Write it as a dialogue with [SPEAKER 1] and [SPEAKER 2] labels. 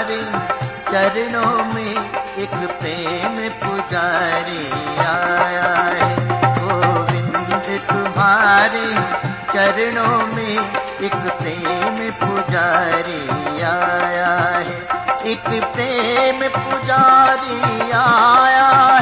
[SPEAKER 1] तुम्हारे चरणों में एक प्रेम पुजारी आया है। गोविंद तुम्हारे चरणों में एक प्रेम पुजारी आया है, एक प्रेम पुजारी आया